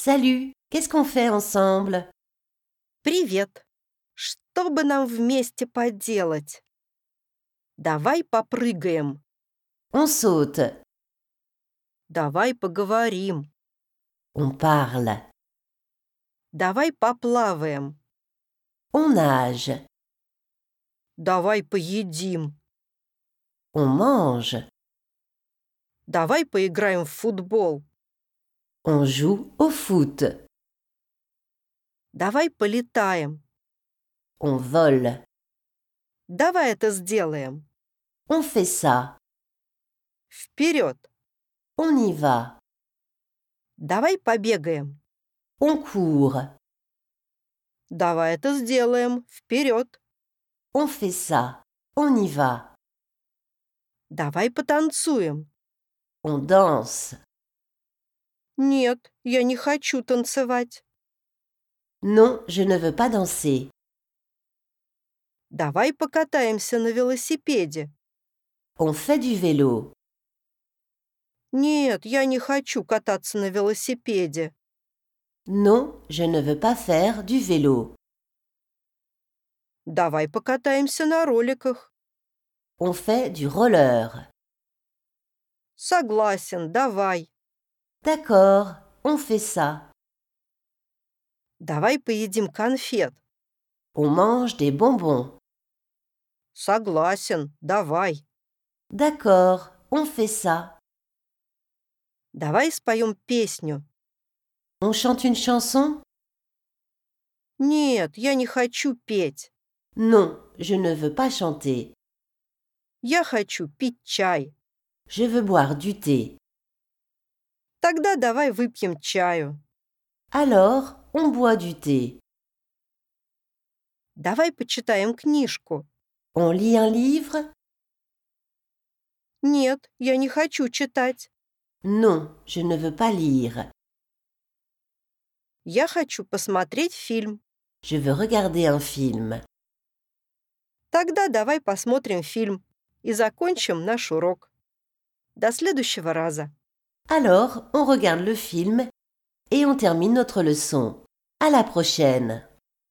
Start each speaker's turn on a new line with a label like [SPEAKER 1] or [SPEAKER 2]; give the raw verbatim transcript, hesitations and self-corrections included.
[SPEAKER 1] Salut, qu'est-ce qu'on fait ensemble?
[SPEAKER 2] Привет! Что бы нам вместе поделать? Давай попрыгаем.
[SPEAKER 1] On saute,
[SPEAKER 2] Давай поговорим.
[SPEAKER 1] on parle,
[SPEAKER 2] Давай поплаваем.
[SPEAKER 1] on nage,
[SPEAKER 2] Давай поедим.
[SPEAKER 1] on mange,
[SPEAKER 2] Давай поиграем в футбол.
[SPEAKER 1] on joue au foot,
[SPEAKER 2] Давай полетаем.
[SPEAKER 1] on vole,
[SPEAKER 2] Давай это сделаем.
[SPEAKER 1] on fait ça,
[SPEAKER 2] Вперед!
[SPEAKER 1] on y va,
[SPEAKER 2] Давай побегаем.
[SPEAKER 1] on court,
[SPEAKER 2] Давай это сделаем. Вперед!
[SPEAKER 1] on fait ça, on y va,
[SPEAKER 2] Давай потанцуем.
[SPEAKER 1] on danse.
[SPEAKER 2] Нет, я не хочу танцевать.
[SPEAKER 1] Non, je ne veux pas danser.
[SPEAKER 2] Давай покатаемся на велосипеде.
[SPEAKER 1] On fait du vélo.
[SPEAKER 2] Нет, я не хочу кататься на велосипеде.
[SPEAKER 1] Non, je ne veux pas faire du vélo.
[SPEAKER 2] Давай покатаемся на роликах.
[SPEAKER 1] On fait du roller.
[SPEAKER 2] Согласен, давай.
[SPEAKER 1] D'accord, on fait ça.
[SPEAKER 2] Давай поедим конфет.
[SPEAKER 1] On mange des bonbons.
[SPEAKER 2] Согласен, давай.
[SPEAKER 1] D'accord, on fait ça.
[SPEAKER 2] Давай споем песню.
[SPEAKER 1] On chante une chanson?
[SPEAKER 2] Нет, я не хочу петь.
[SPEAKER 1] Non, je ne veux pas chanter.
[SPEAKER 2] Я хочу пить чай.
[SPEAKER 1] Je veux boire du thé.
[SPEAKER 2] Тогда давай выпьем чаю.
[SPEAKER 1] Alors, on boit du thé.
[SPEAKER 2] Давай почитаем книжку.
[SPEAKER 1] On lit un livre?
[SPEAKER 2] Нет, я не хочу читать.
[SPEAKER 1] Non, je ne veux pas lire.
[SPEAKER 2] Я хочу посмотреть фильм.
[SPEAKER 1] Je veux regarder un film.
[SPEAKER 2] Тогда давай посмотрим фильм и закончим наш урок. До следующего раза.
[SPEAKER 1] Alors, on regarde le film et on termine notre leçon. À la prochaine!